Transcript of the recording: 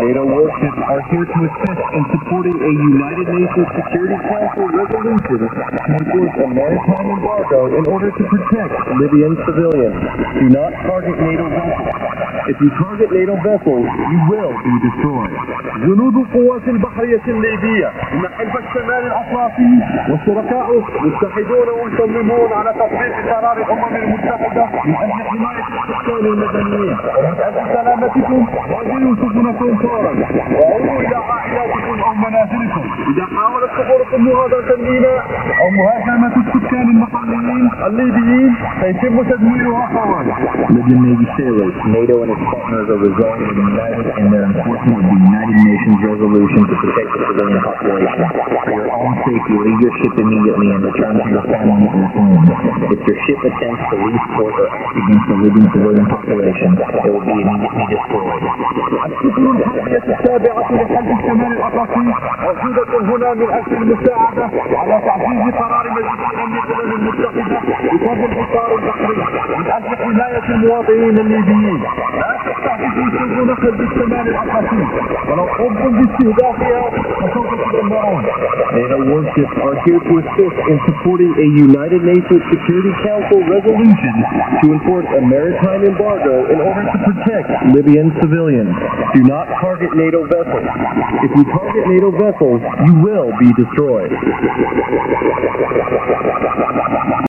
NATO warships are here to assist in supporting a United Nations Security Council resolution to enforce a maritime embargo in order to protect Libyan civilians. Do not target NATO vessels. If you target NATO vessels, you will be destroyed. جنود القوات البحرية الليبية من حلف الشمال الأطلسي وشركائه متحدون ومصممون على تطبيق قرار الأمم المتحدة من أجل حماية السكان المدنيين ومن أجل سلامتكم واجهوا سفنكم فورا وعودوا إلى عائلاتكم أو منازلكم. إذا حاولت سفنكم مغادرة الميناء أو مهاجمة السكان المحليين الليبيين سيتم تدميرها فورا. Libyan Navy sailors, NATO and its partners are resolved and united in their enforcement of the United Nations resolution to protect the civilian population. For your own safety, leave your ship immediately and return to your family or home. If your ship attempts to leave port or act against the Libyan civilian population, it will be immediately destroyed. السفن الحربية التابعة لحلف الشمال الأطلسي موجودة هنا من أجل المساعدة على تعزيز قرار مجلس الأمن الأمم المتحدة بفضل الحصار البحري من أجل حماية المواطنين الليبيين. لا تستهدفوا سفن حلف الشمال الأطلسي ولو قمتم باستهدافها فسوف تدمرون. NATO warships are here to assist in supporting a United Nations Security Council resolution to enforce a maritime embargo in order to protect Libyan civilians. Do not target NATO vessels. If you target NATO vessels, you will be destroyed.